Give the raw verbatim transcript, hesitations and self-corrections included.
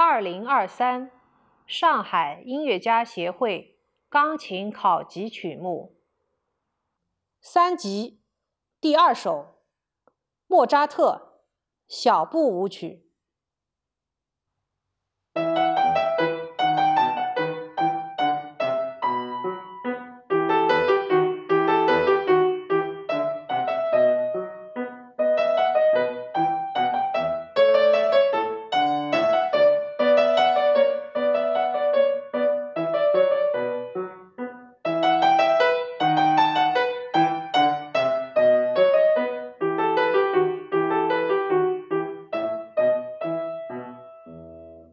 二零二三上海音乐家协会钢琴考级曲目。三集第二首，莫扎特小步舞曲。